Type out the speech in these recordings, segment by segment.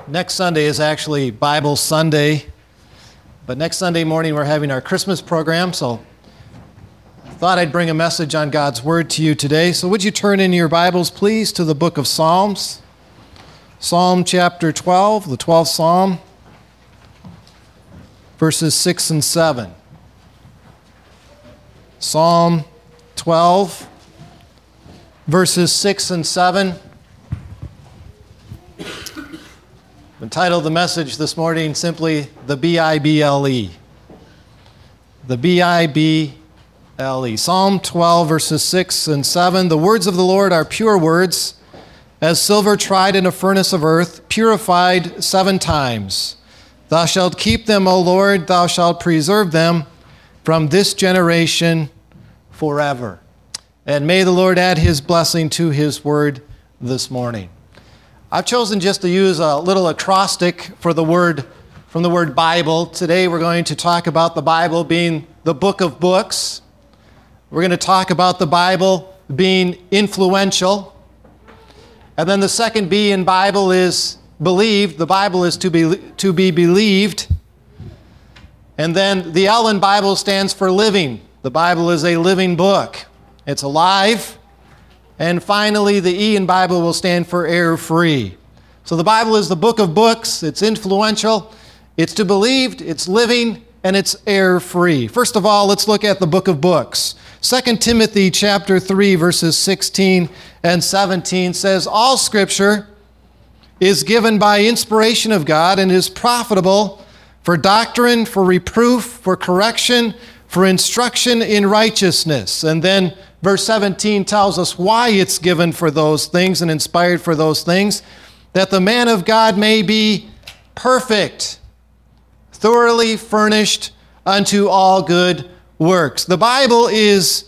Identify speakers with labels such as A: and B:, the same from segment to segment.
A: Next Sunday is actually Bible Sunday, but next Sunday morning we're having our Christmas program, so I thought I'd bring a message on God's Word to you today. So would you turn in your Bibles, please, to the book of Psalms, Psalm chapter 12, the 12th Psalm, verses 6 and 7. Psalm 12, verses 6 and 7. I've entitled the message this morning simply, The B-I-B-L-E. The B-I-B-L-E. Psalm 12, verses 6 and 7. The words of the Lord are pure words, as silver tried in a furnace of earth, purified 7 times. Thou shalt keep them, O Lord, thou shalt preserve them from this generation forever. And may the Lord add his blessing to his word this morning. I've chosen just to use a little acrostic for the word, from the word Bible. Today we're going to talk about the Bible being the book of books. We're going to talk about the Bible being influential. And then the second B in Bible is believed. The Bible is to be believed. And then the L in Bible stands for living. The Bible is a living book. It's alive. And finally, the E in Bible will stand for error-free. So the Bible is the book of books. It's influential. It's to be believed. It's living. And it's error-free. First of all, let's look at the book of books. 2 Timothy chapter 3, verses 16 and 17 says, All Scripture is given by inspiration of God and is profitable for doctrine, for reproof, for correction, for instruction in righteousness. And then verse 17 tells us why it's given for those things and inspired for those things, that the man of God may be perfect, thoroughly furnished unto all good works. The Bible is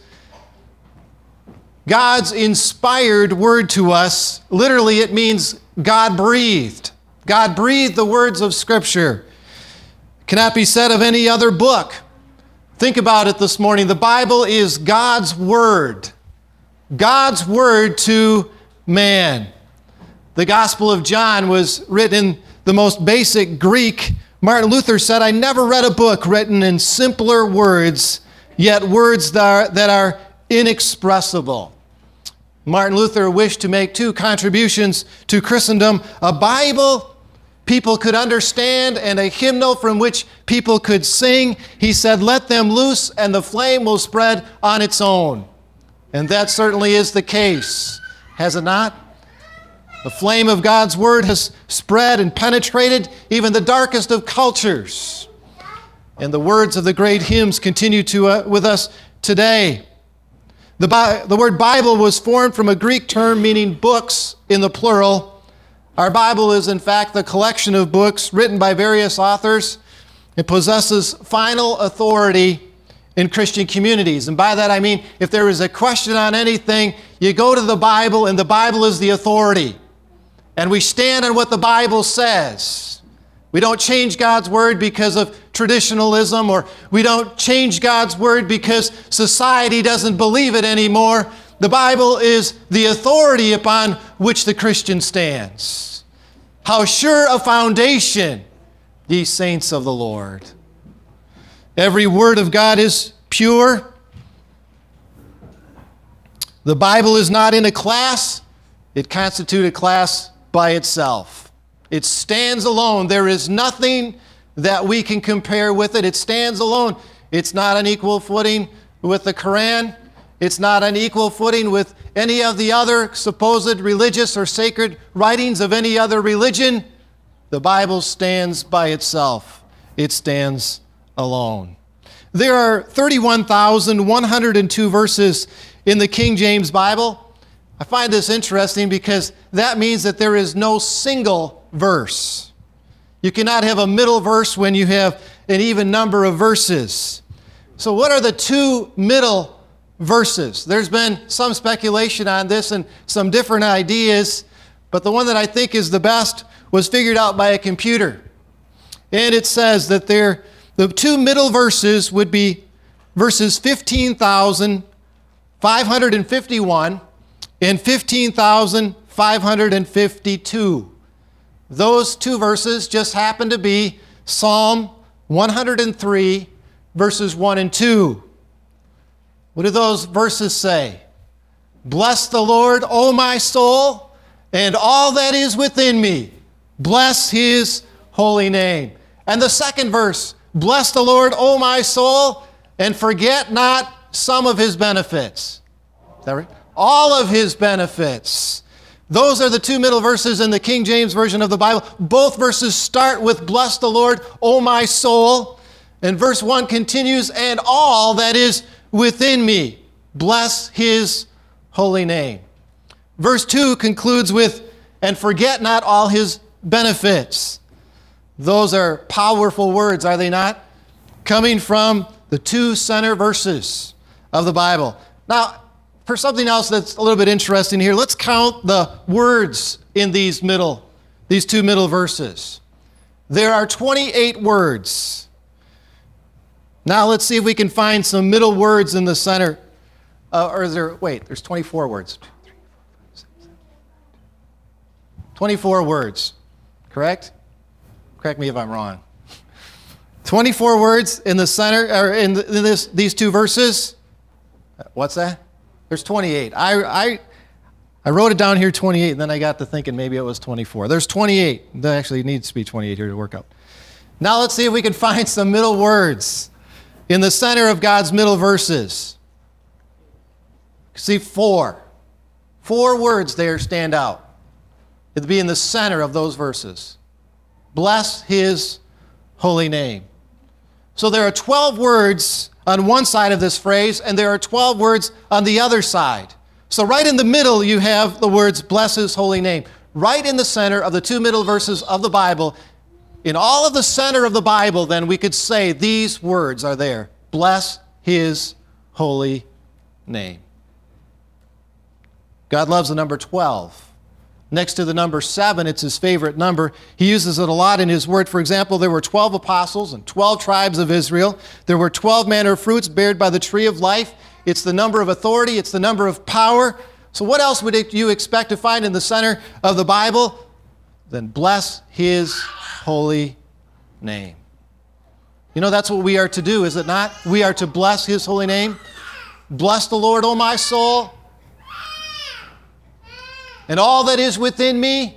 A: God's inspired word to us. Literally, it means God breathed. God breathed the words of Scripture. It cannot be said of any other book. Think about it this morning. The Bible is God's word. God's word to man. The Gospel of John was written in the most basic Greek. Martin Luther said, I never read a book written in simpler words, yet words that are inexpressible. Martin Luther wished to make 2 contributions to Christendom: a Bible people could understand and a hymnal from which people could sing. He said, let them loose and the flame will spread on its own. And that certainly is the case, has it not? The flame of God's word has spread and penetrated even the darkest of cultures. And the words of the great hymns continue with us today. The word Bible was formed from a Greek term meaning books in the plural. Our Bible is, in fact, the collection of books written by various authors. It possesses final authority in Christian communities. And by that I mean, if there is a question on anything, you go to the Bible, and the Bible is the authority. And we stand on what the Bible says. We don't change God's word because of traditionalism, or we don't change God's word because society doesn't believe it anymore. The Bible is the authority upon which the Christian stands. How sure a foundation, ye saints of the Lord. Every word of God is pure. The Bible is not in a class. It constitutes a class by itself. It stands alone. There is nothing that we can compare with it. It stands alone. It's not on equal footing with the Quran. It's not on equal footing with any of the other supposed religious or sacred writings of any other religion. The Bible stands by itself. It stands alone. There are 31,102 verses in the King James Bible. I find this interesting because that means that there is no single verse. You cannot have a middle verse when you have an even number of verses. So what are the 2 middle verses? There's been some speculation on this and some different ideas, but the one that I think is the best was figured out by a computer. And it says that the 2 middle verses would be verses 15,551 and 15,552. Those two verses just happen to be Psalm 103, verses 1 and 2. What do those verses say? Bless the Lord, O my soul, and all that is within me. Bless his holy name. And the second verse, bless the Lord, O my soul, and forget not some of his benefits. Is that right? All of his benefits. Those are the two middle verses in the King James Version of the Bible. Both verses start with bless the Lord, O my soul. And verse 1 continues, and all that is within me. Bless his holy name. Verse 2 concludes with, and forget not all his benefits. Those are powerful words, are they not? Coming from the two center verses of the Bible. Now, for something else that's a little bit interesting here, let's count the words in these two middle verses. There are 28 words. Now let's see if we can find some middle words in the center. There's 24 words. 24 words, correct? Correct me if I'm wrong. 24 words in the center, or in these two verses. What's that? There's 28. I wrote it down here 28, and then I got to thinking maybe it was 24. There's 28. There actually needs to be 28 here to work out. Now let's see if we can find some middle words in the center of God's middle verses. See, four words there stand out. It'd be in the center of those verses. Bless his holy name. So there are 12 words on one side of this phrase, and there are 12 words on the other side. So right in the middle, you have the words, bless his holy name. Right in the center of the two middle verses of the Bible, in all of the center of the Bible, then we could say these words are there. Bless his holy name. God loves the number 12. Next to the number 7, it's his favorite number. He uses it a lot in his word. For example, there were 12 apostles and 12 tribes of Israel. There were 12 manner of fruits bared by the tree of life. It's the number of authority. It's the number of power. So what else would you expect to find in the center of the Bible? Then bless his holy name. You know, that's what we are to do, is it not? We are to bless his holy name. Bless the Lord, O my soul, and all that is within me.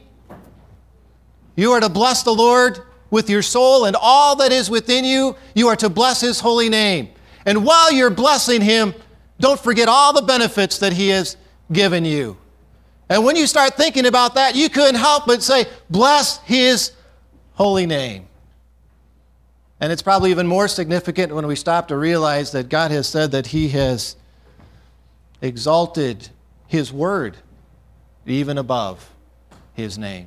A: You are to bless the Lord with your soul and all that is within you. You are to bless his holy name. And while you're blessing him, don't forget all the benefits that he has given you. And when you start thinking about that, you couldn't help but say, bless his holy name. And it's probably even more significant when we stop to realize that God has said that he has exalted his word even above his name.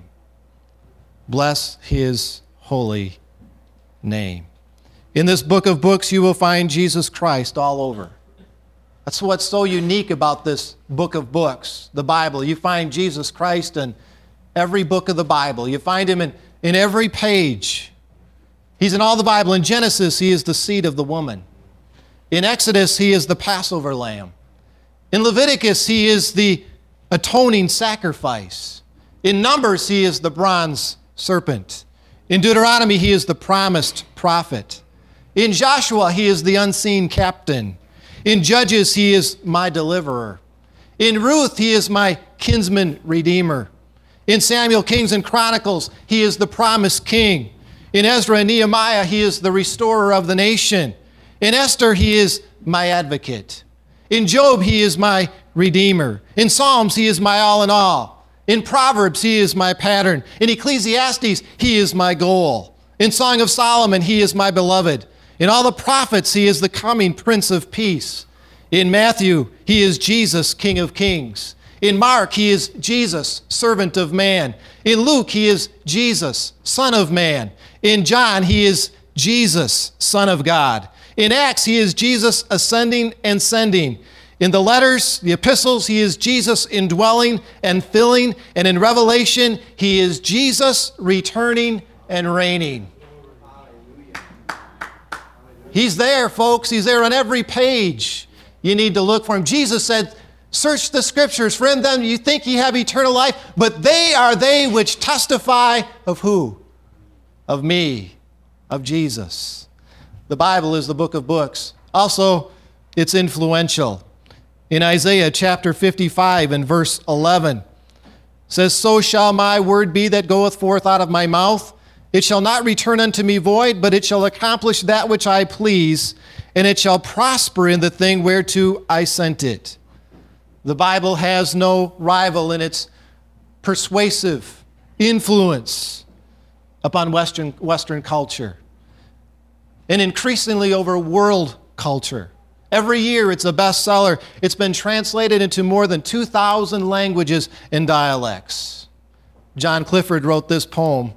A: Bless his holy name. In this book of books, you will find Jesus Christ all over. That's what's so unique about this book of books, the Bible. You find Jesus Christ in every book of the Bible. You find him in every page. He's in all the Bible. In Genesis, he is the seed of the woman. In Exodus, he is the Passover lamb. In Leviticus, he is the atoning sacrifice. In Numbers, he is the bronze serpent. In Deuteronomy, he is the promised prophet. In Joshua, he is the unseen captain. In Judges, he is my deliverer. In Ruth, he is my kinsman redeemer. In Samuel, Kings, and Chronicles, he is the promised king. In Ezra and Nehemiah, he is the restorer of the nation. In Esther, he is my advocate. In Job, he is my redeemer. In Psalms, he is my all in all. In Proverbs, he is my pattern. In Ecclesiastes, he is my goal. In Song of Solomon, he is my beloved. In all the prophets, he is the coming Prince of Peace. In Matthew, he is Jesus, King of Kings. In Mark, he is Jesus, servant of man. In Luke, he is Jesus, Son of Man. In John, he is Jesus, Son of God. In Acts, he is Jesus ascending and sending. In the letters, the epistles, he is Jesus indwelling and filling. And in Revelation, he is Jesus returning and reigning. He's there, folks. He's there on every page. You need to look for him. Jesus said Search the scriptures, for in them you think ye have eternal life, but they are they which testify of who? Of me, of Jesus. The Bible is the book of books. Also, it's influential. In Isaiah chapter 55 and verse 11, it says, So shall my word be that goeth forth out of my mouth. It shall not return unto me void, but it shall accomplish that which I please, and it shall prosper in the thing whereto I sent it. The Bible has no rival in its persuasive influence upon Western culture, and increasingly over world culture. Every year it's a bestseller. It's been translated into more than 2,000 languages and dialects. John Clifford wrote this poem.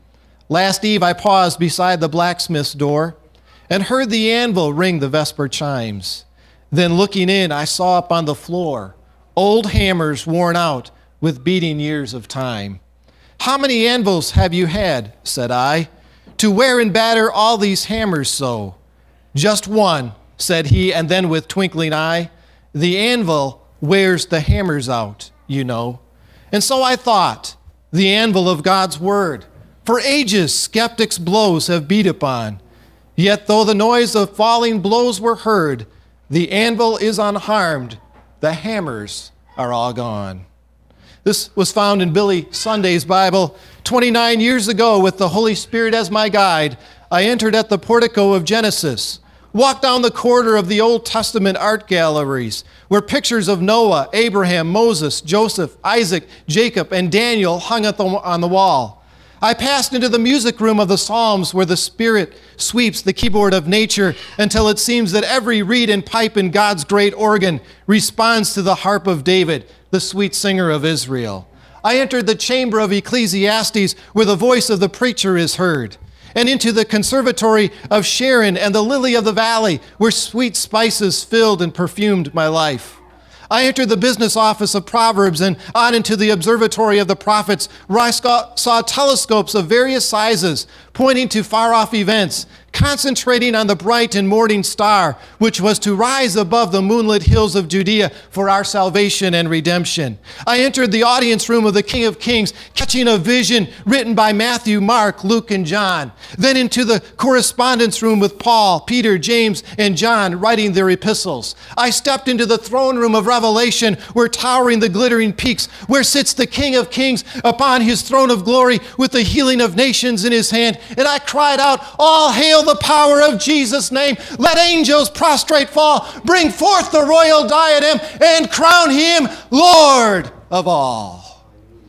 A: Last eve I paused beside the blacksmith's door and heard the anvil ring the vesper chimes. Then looking in, I saw upon the floor old hammers worn out with beating years of time. How many anvils have you had, said I, to wear and batter all these hammers so? Just one, said he, and then with twinkling eye, the anvil wears the hammers out, you know. And so I thought, the anvil of God's word. For ages skeptics' blows have beat upon. Yet though the noise of falling blows were heard, the anvil is unharmed, the hammers are all gone. This was found in Billy Sunday's Bible. 29 years ago, with the Holy Spirit as my guide, I entered at the portico of Genesis, walked down the corridor of the Old Testament art galleries, where pictures of Noah, Abraham, Moses, Joseph, Isaac, Jacob, and Daniel hung on the wall. I passed into the music room of the Psalms, where the Spirit sweeps the keyboard of nature until it seems that every reed and pipe in God's great organ responds to the harp of David, the sweet singer of Israel. I entered the chamber of Ecclesiastes, where the voice of the preacher is heard, and into the conservatory of Sharon and the lily of the valley, where sweet spices filled and perfumed my life. I entered the business office of Proverbs and on into the observatory of the prophets, where I saw telescopes of various sizes pointing to far-off events, concentrating on the bright and morning star, which was to rise above the moonlit hills of Judea for our salvation and redemption. I entered the audience room of the King of Kings, catching a vision written by Matthew, Mark, Luke, and John. Then into the correspondence room with Paul, Peter, James, and John writing their epistles. I stepped into the throne room of Revelation, where towering the glittering peaks, where sits the King of Kings upon his throne of glory with the healing of nations in his hand. And I cried out, all hail the power of Jesus' name. Let angels prostrate fall. Bring forth the royal diadem and crown him Lord of all.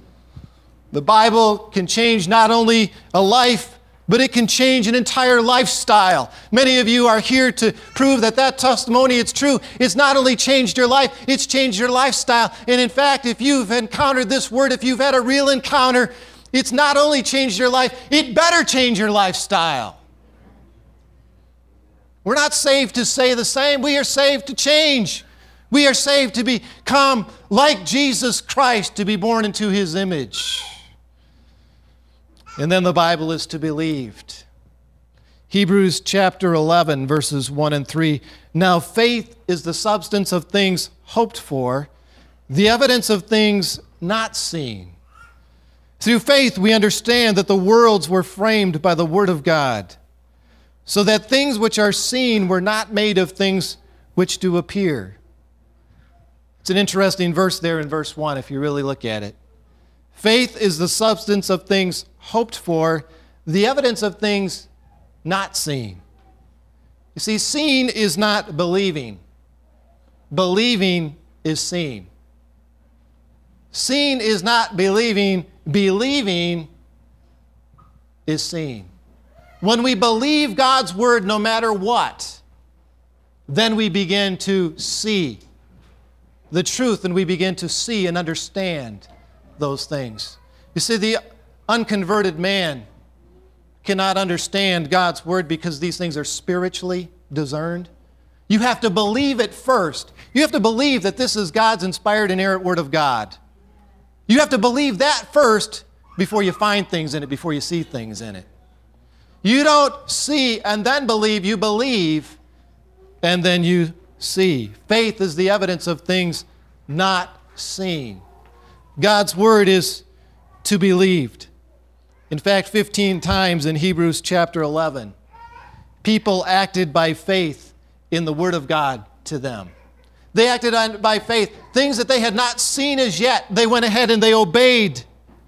A: The Bible can change not only a life, but it can change an entire lifestyle. Many of you are here to prove that testimony is true. It's not only changed your life, it's changed your lifestyle. And in fact, if you've encountered this word, if you've had a real encounter, it's not only changed your life, it better change your lifestyle. We're not saved to say the same. We are saved to change. We are saved to become like Jesus Christ, to be born into his image. And then the Bible is to be believed. Hebrews chapter 11, verses 1 and 3. Now faith is the substance of things hoped for, the evidence of things not seen. Through faith, we understand that the worlds were framed by the Word of God, so that things which are seen were not made of things which do appear. It's an interesting verse there in verse 1, if you really look at it. Faith is the substance of things hoped for, the evidence of things not seen. You see, seeing is not believing. Believing is seen. Seeing is not believing. Believing is seen. When we believe God's word no matter what, then we begin to see the truth, and we begin to see and understand those things. You see, the unconverted man cannot understand God's word because these things are spiritually discerned. You have to believe it first. You have to believe that this is God's inspired, inerrant word of God. You have to believe that first before you find things in it, before you see things in it. You don't see and then believe. You believe and then you see. Faith is the evidence of things not seen. God's word is to be believed. In fact, 15 times in Hebrews chapter 11, people acted by faith in the word of God to them. They acted by faith. Things that they had not seen as yet, they went ahead and they obeyed.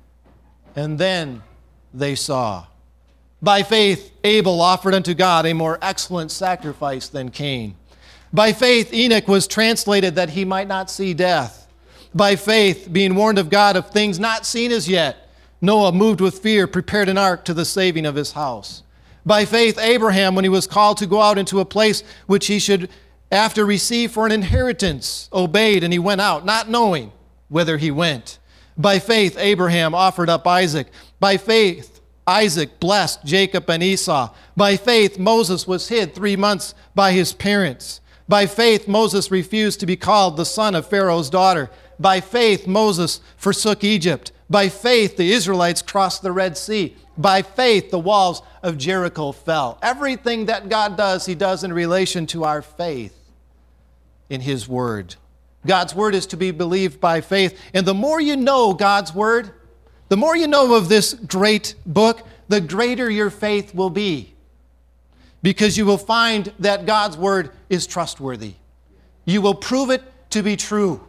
A: And then they saw. By faith, Abel offered unto God a more excellent sacrifice than Cain. By faith, Enoch was translated that he might not see death. By faith, being warned of God of things not seen as yet, Noah, moved with fear, prepared an ark to the saving of his house. By faith, Abraham, when he was called to go out into a place which he should after receive for an inheritance, obeyed, and he went out, not knowing whither he went. By faith, Abraham offered up Isaac. By faith, Isaac blessed Jacob and Esau. By faith, Moses was hid 3 months by his parents. By faith, Moses refused to be called the son of Pharaoh's daughter. By faith, Moses forsook Egypt. By faith, the Israelites crossed the Red Sea. By faith, the walls of Jericho fell. Everything that God does, he does in relation to our faith in his word. God's word is to be believed by faith. And the more you know God's word, the more you know of this great book, the greater your faith will be. Because you will find that God's word is trustworthy. You will prove it to be true.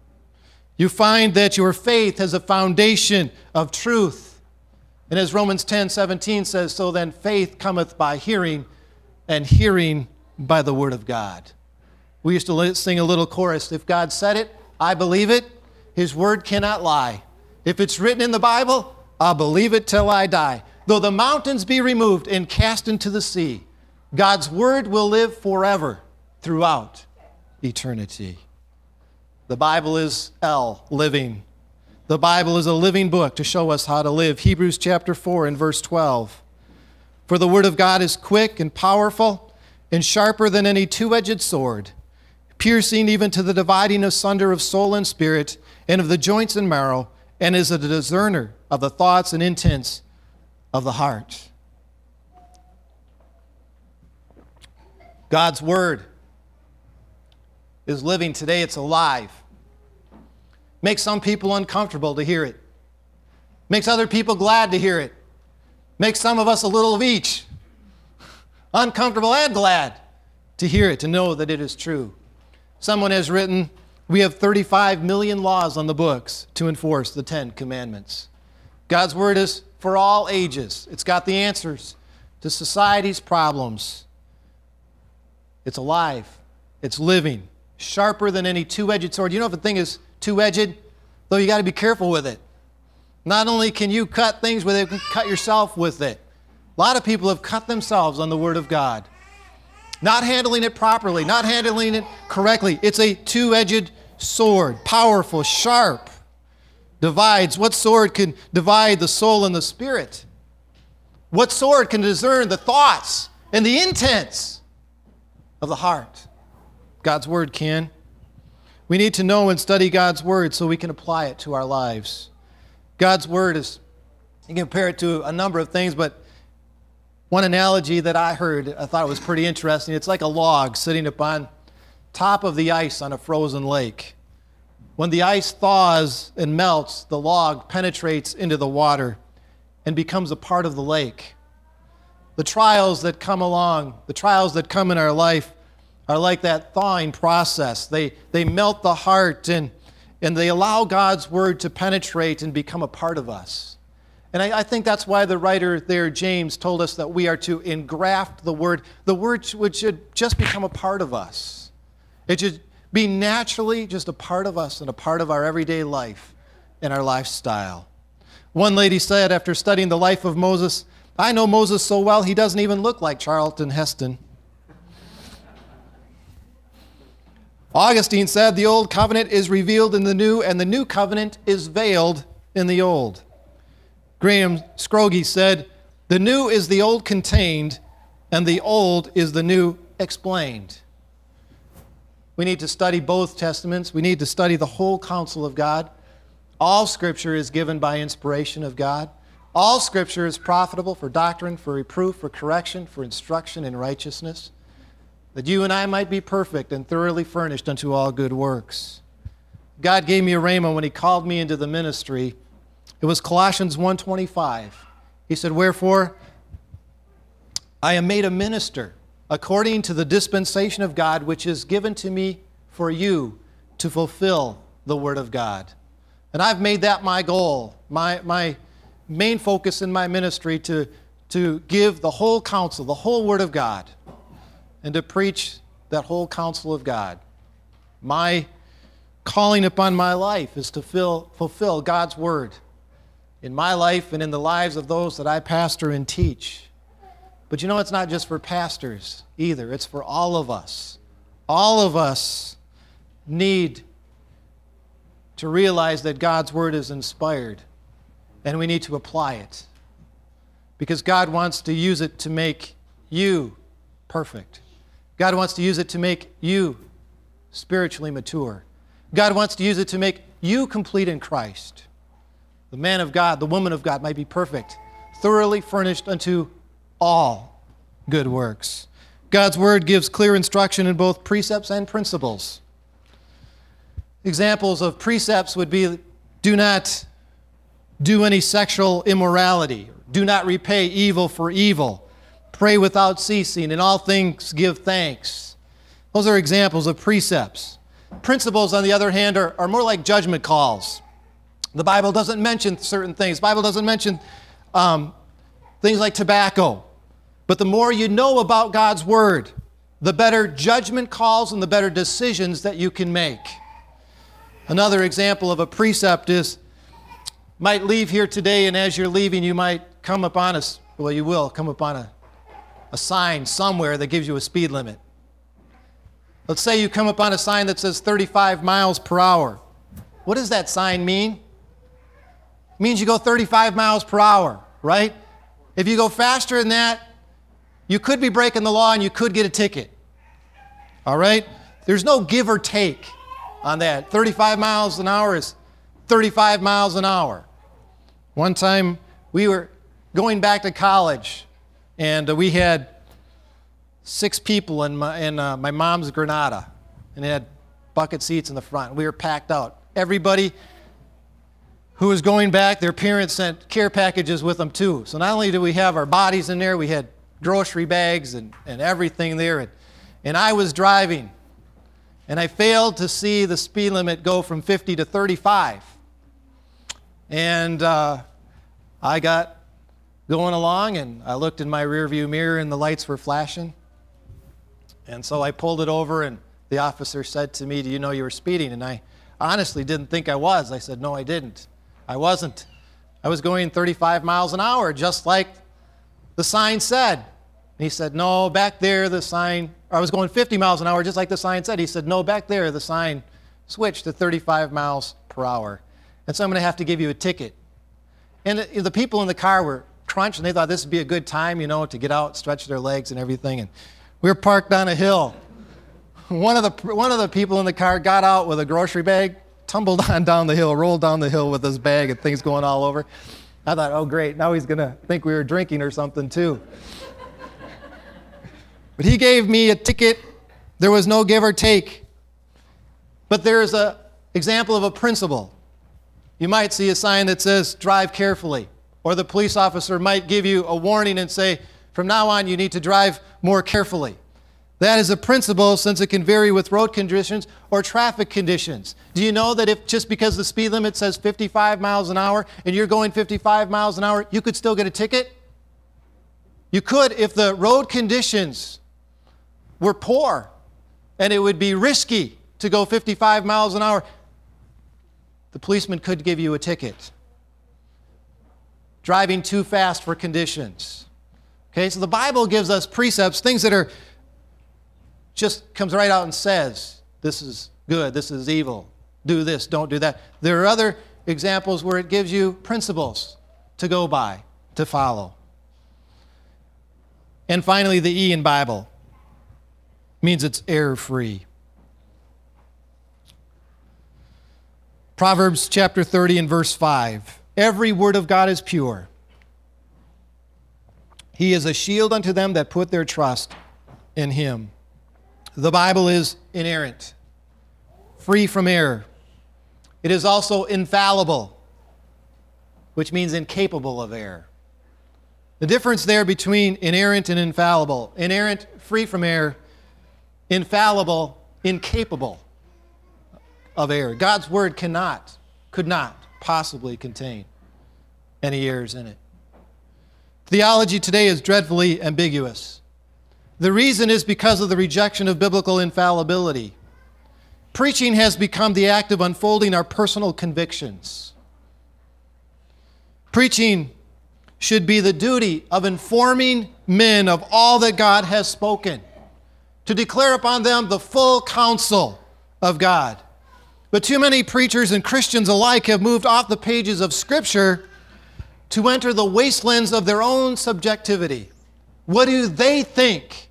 A: You find that your faith has a foundation of truth. And as Romans 10:17 says, so then faith cometh by hearing, and hearing by the word of God. We used to sing a little chorus, if God said it, I believe it. His word cannot lie. If it's written in the Bible, I'll believe it till I die. Though the mountains be removed and cast into the sea, God's word will live forever throughout eternity. The Bible is living. The Bible is a living book to show us how to live. Hebrews chapter 4 and verse 12. For the word of God is quick and powerful and sharper than any two-edged sword, piercing even to the dividing asunder of soul and spirit and of the joints and marrow, and is a discerner of the thoughts and intents of the heart. God's word is living today. It's alive. Makes some people uncomfortable to hear it. Makes other people glad to hear it. Makes some of us a little of each. Uncomfortable and glad to hear it, to know that it is true. Someone has written, we have 35 million laws on the books to enforce the 10 commandments. God's word is for all ages. It's got the answers to society's problems. It's alive. It's living. Sharper than any two-edged sword. You know if a thing is two-edged, though you got to be careful with it. Not only can you cut things with it, you can cut yourself with it. A lot of people have cut themselves on the word of God. Not handling it properly, not handling it correctly. It's a two-edged sword, powerful, sharp, divides. What sword can divide the soul and the spirit? What sword can discern the thoughts and the intents of the heart? God's word can. We need to know and study God's word so we can apply it to our lives. God's word is, you can compare it to a number of things, but one analogy that I heard, I thought was pretty interesting. It's like a log sitting upon top of the ice on a frozen lake. When the ice thaws and melts, the log penetrates into the water and becomes a part of the lake. The trials that come along, the trials that come in our life are like that thawing process. They melt the heart and they allow God's word to penetrate and become a part of us. And I think that's why the writer there, James, told us that we are to engraft the word which should just become a part of us. It should be naturally just a part of us and a part of our everyday life and our lifestyle. One lady said after studying the life of Moses, I know Moses so well, he doesn't even look like Charlton Heston. Augustine said the old covenant is revealed in the new, and the new covenant is veiled in the old. Graham Scroggie said, the new is the old contained, and the old is the new explained. We need to study both testaments. We need to study the whole counsel of God. All Scripture is given by inspiration of God. All Scripture is profitable for doctrine, for reproof, for correction, for instruction in righteousness, that you and I might be perfect and thoroughly furnished unto all good works. God gave me a rhema when he called me into the ministry. It was Colossians 1:25. He said, "Wherefore I am made a minister according to the dispensation of God, which is given to me for you to fulfill the word of God." And I've made that my goal, my main focus in my ministry, to give the whole counsel, the whole word of God, and to preach that whole counsel of God. My calling upon my life is to fulfill God's word in my life and in the lives of those that I pastor and teach. But you know, it's not just for pastors either. It's for all of us. All of us need to realize that God's word is inspired, and we need to apply it, because God wants to use it to make you perfect. God wants to use it to make you spiritually mature. God wants to use it to make you complete in Christ. The man of God, the woman of God might be perfect, thoroughly furnished unto all good works. God's word gives clear instruction in both precepts and principles. Examples of precepts would be, do not do any sexual immorality, do not repay evil for evil, pray without ceasing, in all things give thanks. Those are examples of precepts. Principles, on the other hand, are more like judgment calls. The Bible doesn't mention certain things. The Bible doesn't mention things like tobacco. But the more you know about God's word, the better judgment calls and the better decisions that you can make. Another example of a precept is, might leave here today, and as you're leaving, you might come upon a sign somewhere that gives you a speed limit. Let's say you come upon a sign that says 35 miles per hour. What does that sign mean? It means you go 35 miles per hour, right? If you go faster than that, you could be breaking the law and you could get a ticket. All right? There's no give or take on that. 35 miles an hour is 35 miles an hour. One time we were going back to college, and we had 6 people in my mom's Granada, and it had bucket seats in the front. We were packed out. Everybody who was going back, their parents sent care packages with them too. So not only did we have our bodies in there, we had grocery bags and everything there. And I was driving, and I failed to see the speed limit go from 50 to 35. And I got going along, and I looked in my rearview mirror, and the lights were flashing. And so I pulled it over, and the officer said to me, "Do you know you were speeding?" And I honestly didn't think I was. I said, "No, I didn't. I wasn't. I was going 35 miles an hour, just like the sign said." And he said, "No, back there the sign," I was going 50 miles an hour, just like the sign said. He said, "No, back there the sign switched to 35 miles per hour. And so I'm going to have to give you a ticket." And the people in the car were crunched, and they thought this would be a good time, to get out, stretch their legs and everything. And we were parked on a hill. One of the people in the car got out with a grocery bag, tumbled on down the hill, rolled down the hill with his bag and things going all over. I thought, oh great, now he's going to think we were drinking or something too. But he gave me a ticket. There was no give or take. But there's an example of a principle. You might see a sign that says, "Drive carefully." Or the police officer might give you a warning and say, "From now on, you need to drive more carefully." That is a principle, since it can vary with road conditions or traffic conditions. Do you know that if just because the speed limit says 55 miles an hour and you're going 55 miles an hour, you could still get a ticket? You could if the road conditions were poor and it would be risky to go 55 miles an hour. The policeman could give you a ticket. Driving too fast for conditions. Okay, so the Bible gives us precepts, things that are just comes right out and says, this is good, this is evil, do this, don't do that. There are other examples where it gives you principles to go by, to follow. And finally, the E in Bible means it's error-free. Proverbs chapter 30 and verse 5. Every word of God is pure. He is a shield unto them that put their trust in him. The Bible is inerrant, free from error. It is also infallible, which means incapable of error. The difference there between inerrant and infallible: inerrant, free from error; infallible, incapable of error. God's word could not possibly contain any errors in it. Theology today is dreadfully ambiguous. The reason is because of the rejection of biblical infallibility. Preaching has become the act of unfolding our personal convictions. Preaching should be the duty of informing men of all that God has spoken, to declare upon them the full counsel of God. But too many preachers and Christians alike have moved off the pages of Scripture to enter the wastelands of their own subjectivity. What do they think?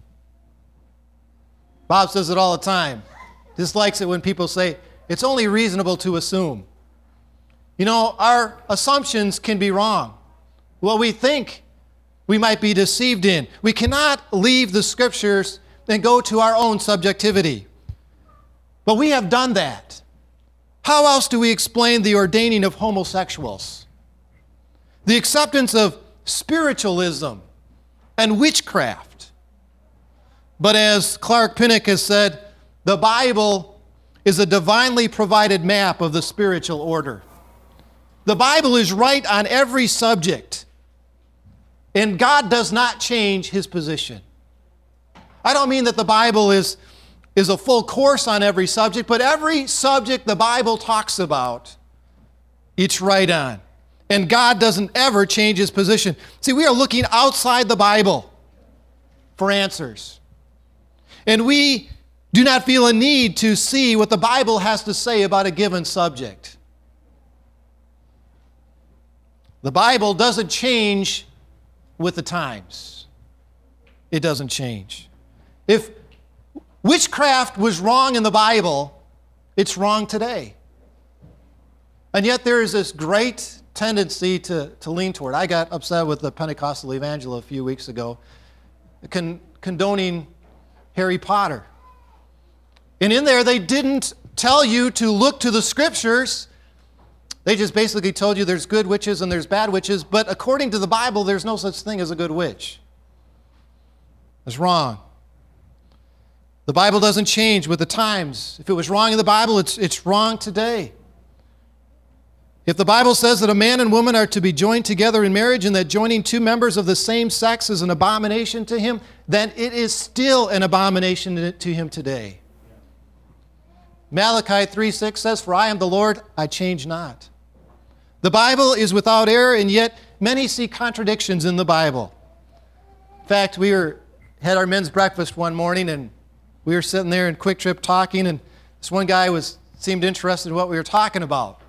A: Bob says it all the time. Dislikes it when people say, it's only reasonable to assume. You know, our assumptions can be wrong. What we think we might be deceived in. We cannot leave the Scriptures and go to our own subjectivity. But we have done that. How else do we explain the ordaining of homosexuals? The acceptance of spiritualism and witchcraft? But as Clark Pinnock has said, the Bible is a divinely provided map of the spiritual order. The Bible is right on every subject, and God does not change his position. I don't mean that the Bible is a full course on every subject, but every subject the Bible talks about, it's right on. And God doesn't ever change his position. See, we are looking outside the Bible for answers. And we do not feel a need to see what the Bible has to say about a given subject. The Bible doesn't change with the times. It doesn't change. If witchcraft was wrong in the Bible, it's wrong today. And yet there is this great tendency to lean toward. I got upset with the Pentecostal Evangel a few weeks ago, condoning Harry Potter. And in there, they didn't tell you to look to the Scriptures. They just basically told you there's good witches and there's bad witches, but according to the Bible, there's no such thing as a good witch. It's wrong. The Bible doesn't change with the times. If it was wrong in the Bible, it's wrong today. If the Bible says that a man and woman are to be joined together in marriage and that joining two members of the same sex is an abomination to him, then it is still an abomination to him today. Malachi 3:6 says, "For I am the Lord, I change not." The Bible is without error, and yet many see contradictions in the Bible. In fact, had our men's breakfast one morning, and we were sitting there in Quick Trip talking, and this one guy seemed interested in what we were talking about.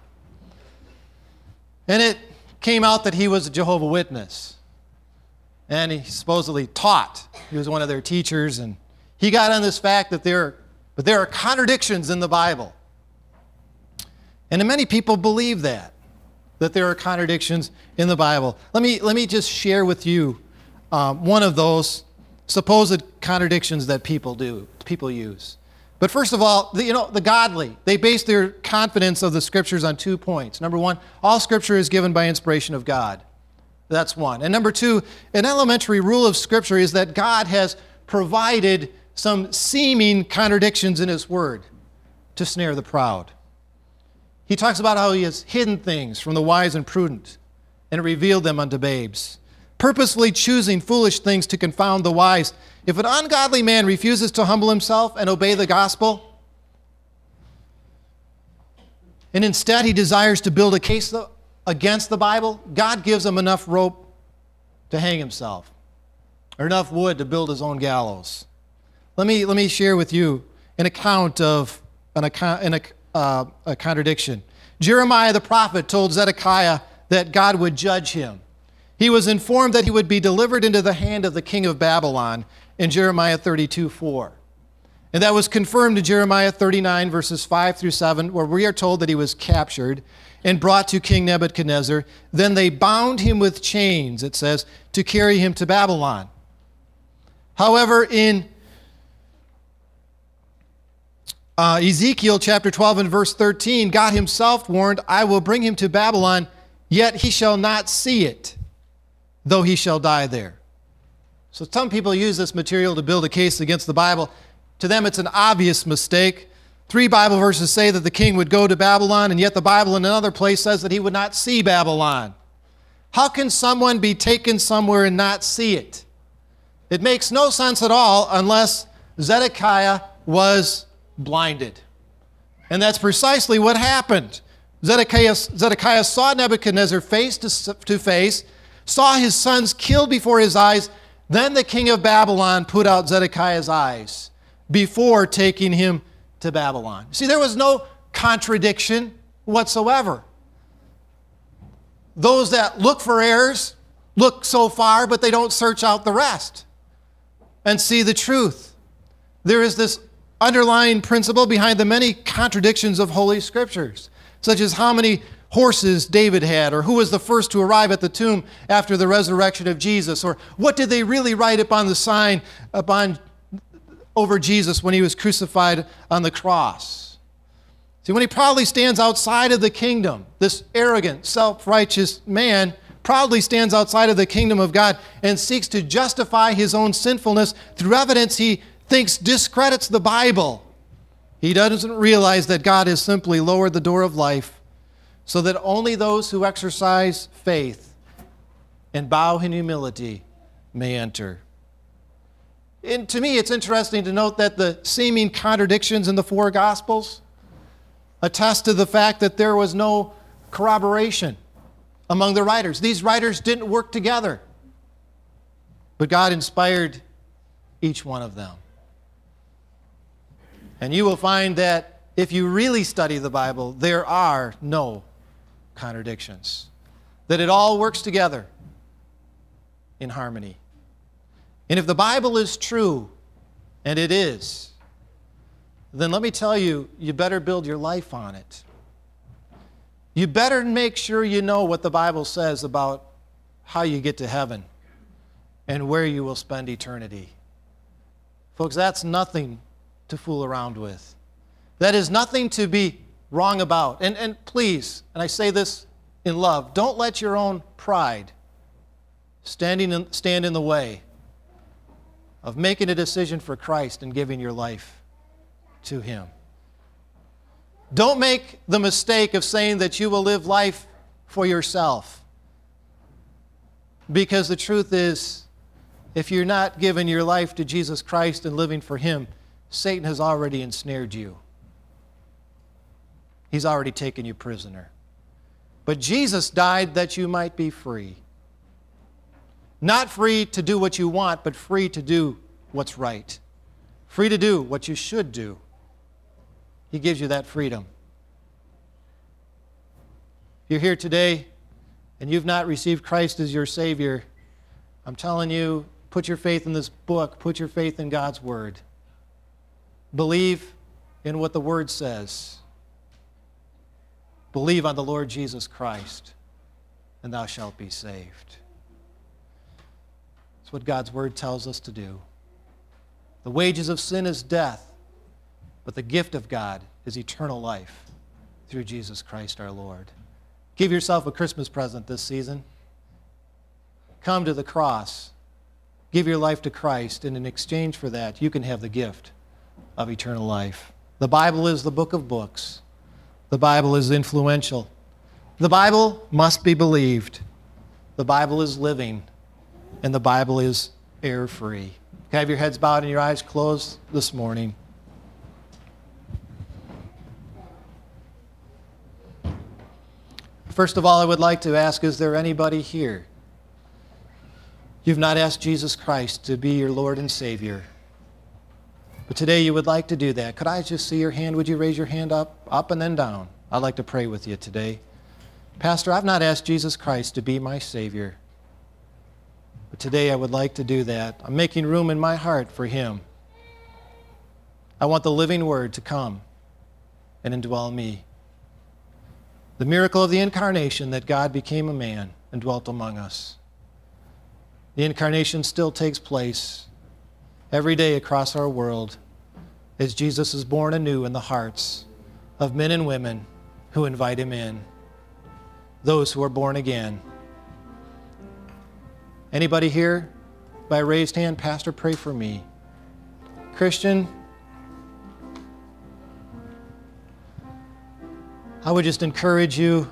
A: And it came out that he was a Jehovah's Witness. And he supposedly taught. He was one of their teachers, and he got on this fact that there are contradictions in the Bible. And many people believe that there are contradictions in the Bible. Let me just share with you one of those supposed contradictions that people use. But first of all, the godly, they base their confidence of the Scriptures on 2 points. Number one, all Scripture is given by inspiration of God. That's one. And number two, an elementary rule of Scripture is that God has provided some seeming contradictions in his word to snare the proud. He talks about how he has hidden things from the wise and prudent and revealed them unto babes, purposely choosing foolish things to confound the wise. If an ungodly man refuses to humble himself and obey the gospel, and instead he desires to build a case against the Bible, God gives him enough rope to hang himself, or enough wood to build his own gallows. Let me share with you an account of a contradiction. Jeremiah the prophet told Zedekiah that God would judge him. He was informed that he would be delivered into the hand of the king of Babylon in Jeremiah 32:4. And that was confirmed in Jeremiah 39, verses 5 through 7, where we are told that he was captured and brought to King Nebuchadnezzar. Then they bound him with chains, it says, to carry him to Babylon. However, in Ezekiel chapter 12 and verse 13, God himself warned, I will bring him to Babylon, yet he shall not see it, though he shall die there. So some people use this material to build a case against the Bible. To them, it's an obvious mistake. 3 Bible verses say that the king would go to Babylon, and yet the Bible in another place says that he would not see Babylon. How can someone be taken somewhere and not see it? It makes no sense at all unless Zedekiah was blinded. And that's precisely what happened. Zedekiah saw Nebuchadnezzar face to face, saw his sons killed before his eyes. Then the king of Babylon put out Zedekiah's eyes before taking him to Babylon. See, there was no contradiction whatsoever. Those that look for errors look so far, but they don't search out the rest and see the truth. There is this underlying principle behind the many contradictions of Holy Scriptures, such as how many horses David had, or who was the first to arrive at the tomb after the resurrection of Jesus, or what did they really write upon the sign over Jesus when he was crucified on the cross. See, when he proudly stands outside of the kingdom, this arrogant, self-righteous man proudly stands outside of the kingdom of God and seeks to justify his own sinfulness through evidence he thinks discredits the Bible. He doesn't realize that God has simply lowered the door of life so that only those who exercise faith and bow in humility may enter. And to me, it's interesting to note that the seeming contradictions in the 4 Gospels attest to the fact that there was no corroboration among the writers. These writers didn't work together, but God inspired each one of them. And you will find that if you really study the Bible, there are no contradictions, that it all works together in harmony. And if the Bible is true, and it is, then let me tell you, you better build your life on it. You better make sure you know what the Bible says about how you get to heaven and where you will spend eternity. Folks, that's nothing to fool around with. That is nothing to be wrong about. And please, and I say this in love, don't let your own pride stand in the way of making a decision for Christ and giving your life to Him. Don't make the mistake of saying that you will live life for yourself. Because the truth is, if you're not giving your life to Jesus Christ and living for Him, Satan has already ensnared you. He's already taken you prisoner. But Jesus died that you might be free. Not free to do what you want, but free to do what's right. Free to do what you should do. He gives you that freedom. If you're here today and you've not received Christ as your Savior, I'm telling you, put your faith in this book. Put your faith in God's Word. Believe in what the Word says. Believe on the Lord Jesus Christ, and thou shalt be saved. That's what God's Word tells us to do. The wages of sin is death, but the gift of God is eternal life through Jesus Christ our Lord. Give yourself a Christmas present this season. Come to the cross. Give your life to Christ, and in exchange for that, you can have the gift of eternal life. The Bible is the book of books. The Bible is influential. The Bible must be believed. The Bible is living, and the Bible is error-free. You can have your heads bowed and your eyes closed this morning. First of all, I would like to ask, is there anybody here? You've not asked Jesus Christ to be your Lord and Savior, but today you would like to do that. Could I just see your hand? Would you raise your hand up and then down? I'd like to pray with you today. Pastor, I've not asked Jesus Christ to be my Savior, but today I would like to do that. I'm making room in my heart for Him. I want the living Word to come and indwell me. The miracle of the incarnation, that God became a man and dwelt among us. The incarnation still takes place every day across our world. as Jesus is born anew in the hearts of men and women who invite him in, those who are born again. Anybody here by raised hand? Pastor, pray for me. Christian, I would just encourage you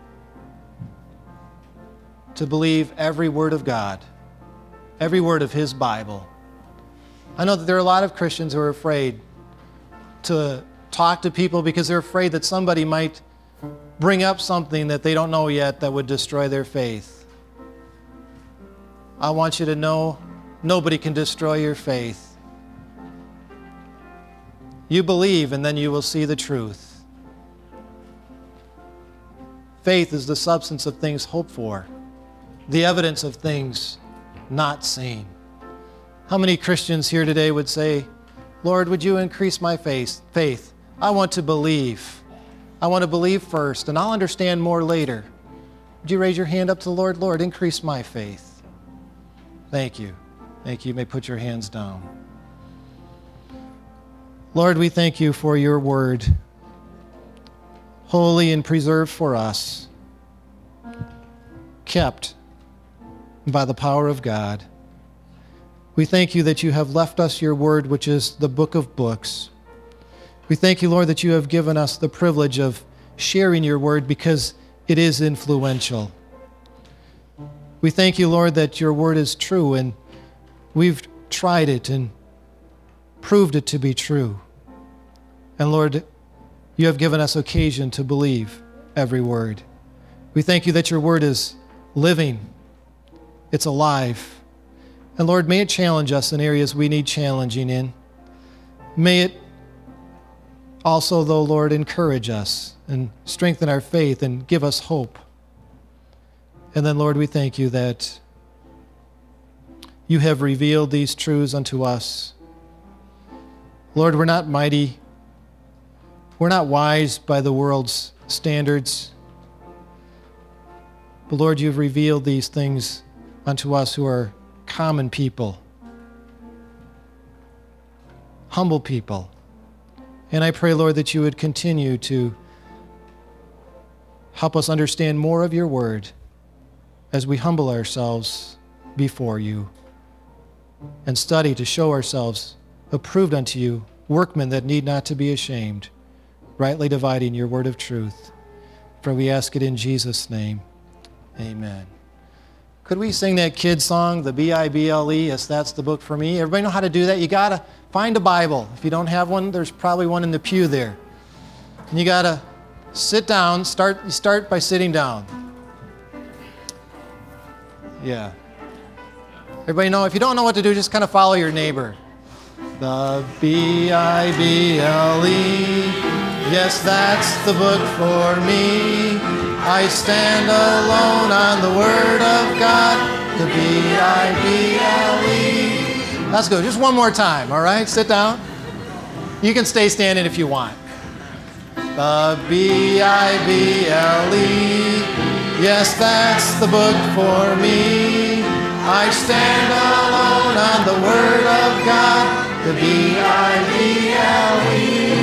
A: to believe every word of God, every word of his Bible. I know that there are a lot of Christians who are afraid to talk to people because they're afraid that somebody might bring up something that they don't know yet that would destroy their faith. I want you to know nobody can destroy your faith. You believe and then you will see the truth. Faith is the substance of things hoped for, the evidence of things not seen. How many Christians here today would say, Lord, would you increase my faith? I want to believe. I want to believe first, and I'll understand more later. Would you raise your hand up to the Lord? Lord, increase my faith. Thank you. Thank you. You may put your hands down. Lord, we thank you for your word, holy and preserved for us, kept by the power of God. We thank you that you have left us your word, which is the book of books. We thank you, Lord, that you have given us the privilege of sharing your word because it is influential. We thank you, Lord, that your word is true, and we've tried it and proved it to be true. And Lord, you have given us occasion to believe every word. We thank you that your word is living. It's alive. And Lord, may it challenge us in areas we need challenging in. May it also, though, Lord, encourage us and strengthen our faith and give us hope. And then, Lord, we thank you that you have revealed these truths unto us. Lord, we're not mighty. We're not wise by the world's standards. But Lord, you've revealed these things unto us who are common people, humble people. And I pray, Lord, that you would continue to help us understand more of your word as we humble ourselves before you and study to show ourselves approved unto you, workmen that need not to be ashamed, rightly dividing your word of truth. For we ask it in Jesus' name. Amen. Could we sing that kid song, the Bible? Yes, that's the book for me. Everybody know how to do that? You got to find a Bible. If you don't have one, there's probably one in the pew there. And you got to sit down. Start by sitting down. Yeah. Everybody know, if you don't know what to do, just kind of follow your neighbor. The Bible. Yes, that's the book for me. I stand alone on the Word of God, the Bible. Let's go. Just one more time, all right? Sit down. You can stay standing if you want. The Bible. Yes, that's the book for me. I stand alone on the Word of God, the Bible.